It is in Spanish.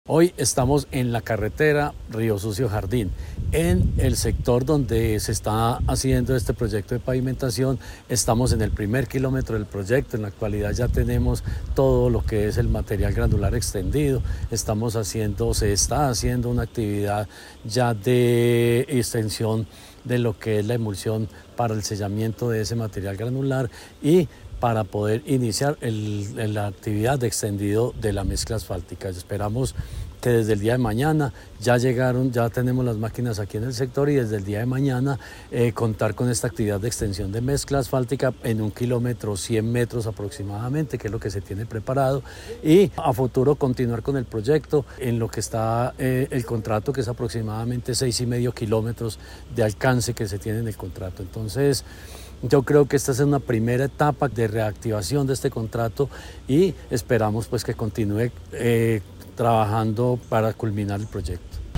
Hoy estamos en la carretera Río Sucio Jardín, en el sector donde se está haciendo este proyecto de pavimentación. Estamos en el primer kilómetro del proyecto. En la actualidad ya tenemos todo lo que es el material granular extendido. Se está haciendo una actividad ya de extensión de lo que es la emulsión para el sellamiento de ese material granular y para poder iniciar la actividad de extendido de la mezcla asfáltica. Esperamos que desde el día de mañana ya tenemos las máquinas aquí en el sector y desde el día de mañana contar con esta actividad de extensión de mezcla asfáltica en 1 kilómetro, 100 metros aproximadamente, que es lo que se tiene preparado, y a futuro continuar con el proyecto en lo que está el contrato, que es aproximadamente 6,5 kilómetros de alcance que se tiene en el contrato. Entonces, yo creo que esta es una primera etapa de reactivación de este contrato y esperamos pues que continúe trabajando para culminar el proyecto.